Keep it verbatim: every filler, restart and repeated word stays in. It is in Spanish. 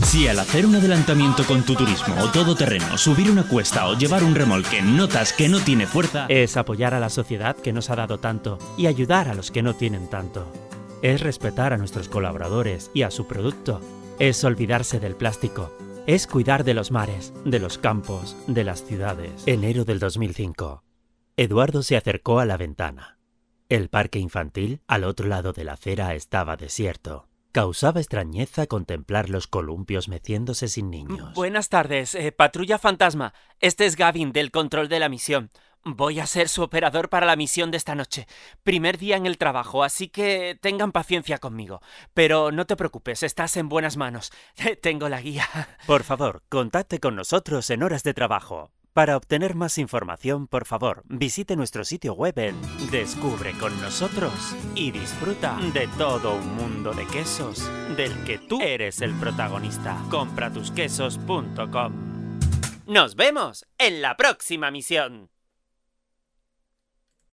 Si al hacer un adelantamiento con tu turismo o todoterreno, subir una cuesta o llevar un remolque notas que no tiene fuerza, es apoyar a la sociedad que nos ha dado tanto y ayudar a los que no tienen tanto. Es respetar a nuestros colaboradores y a su producto. Es olvidarse del plástico. Es cuidar de los mares, de los campos, de las ciudades. Enero del dos mil cinco. Eduardo se acercó a la ventana. El parque infantil, al otro lado de la acera, estaba desierto. Causaba extrañeza contemplar los columpios meciéndose sin niños. Buenas tardes, eh, Patrulla Fantasma. Este es Gavin, del control de la misión. Voy a ser su operador para la misión de esta noche. Primer día en el trabajo, así que tengan paciencia conmigo. Pero no te preocupes, estás en buenas manos. Tengo la guía. Por favor, contacte con nosotros en horas de trabajo. Para obtener más información, por favor, visite nuestro sitio web en Descubre con nosotros y disfruta de todo un mundo de quesos del que tú eres el protagonista. compra tus quesos punto com. ¡Nos vemos en la próxima misión!